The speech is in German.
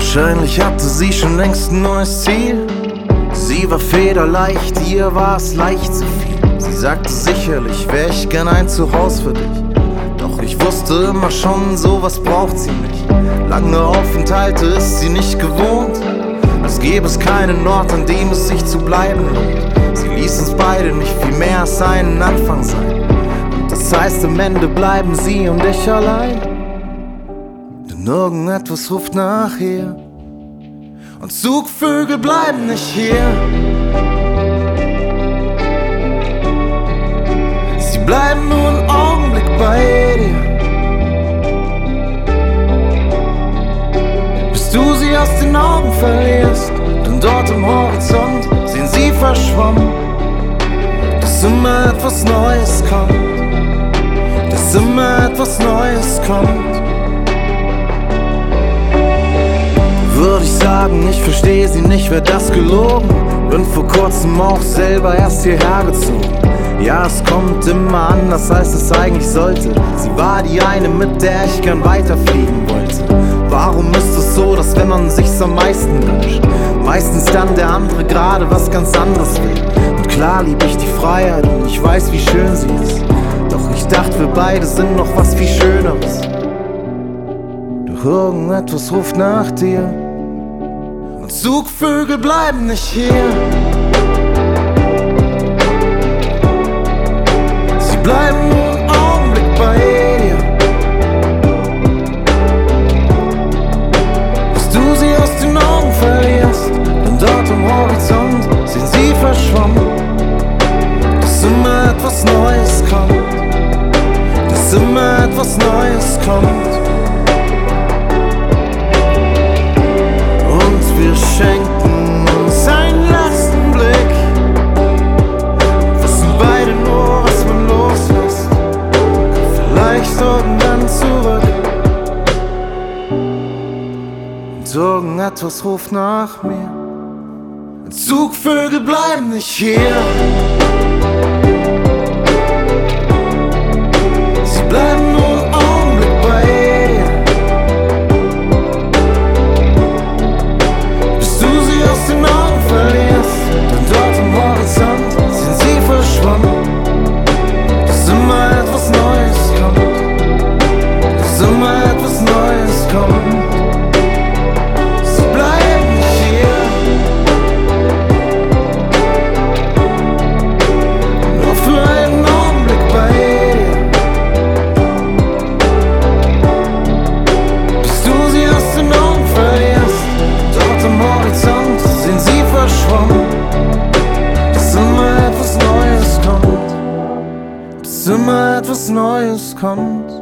Wahrscheinlich hatte sie schon längst ein neues Ziel. Sie war federleicht, ihr war es leicht zu viel. Sie sagte sicherlich, wär ich gern ein Zuhause für dich. Doch ich wusste immer schon, sowas braucht sie nicht. Lange Aufenthalte ist sie nicht gewohnt, als gäbe es keinen Ort, an dem es sich zu bleiben lohnt. Sie ließ uns beide nicht viel mehr als einen Anfang sein. Und das heißt, am Ende bleiben sie und ich allein. Denn irgendetwas ruft nach hier. Und Zugvögel bleiben nicht hier. Sie bleiben nur einen Augenblick bei dir, bis du sie aus den Augen verlierst. Denn dort am Horizont sehen sie verschwommen, dass immer etwas Neues kommt, dass immer etwas Neues kommt. Würde ich sagen, ich verstehe sie nicht, wär das gelogen. Bin vor kurzem auch selber erst hierher gezogen. Ja, es kommt immer anders, als es eigentlich sollte. Sie war die eine, mit der ich gern weiterfliegen wollte. Warum ist es so, dass wenn man sich's am meisten wünscht, meistens dann der andere gerade was ganz anderes will? Und klar lieb ich die Freiheit und ich weiß, wie schön sie ist. Doch ich dachte, wir beide sind noch was viel Schöneres. Doch irgendetwas ruft nach dir. Und Zugvögel bleiben nicht hier. Sie bleiben nur einen Augenblick bei dir, bis du sie aus den Augen verlierst. Denn dort am Horizont sind sie verschwommen, dass immer etwas Neues kommt, dass immer etwas Neues kommt. Wir schenken uns einen letzten Blick, wissen beide nur, was man loslässt, vielleicht irgendwann zurück. Und irgendetwas ruft nach mir. Zugvögel bleiben nicht hier. Sie bleiben nur einen Augenblick bei dir, aus den Augen verlierst. Denn dort am Horizont sind sie verschwommen, dass immer etwas Neues kommt, dass immer etwas Neues kommt. Sie bleiben nicht hier, nur für einen Augenblick bei dir, bis du sie aus den Augen verlierst. Dort am Horizont sind sie verschwommen, dass immer etwas Neues kommt, dass immer etwas Neues kommt.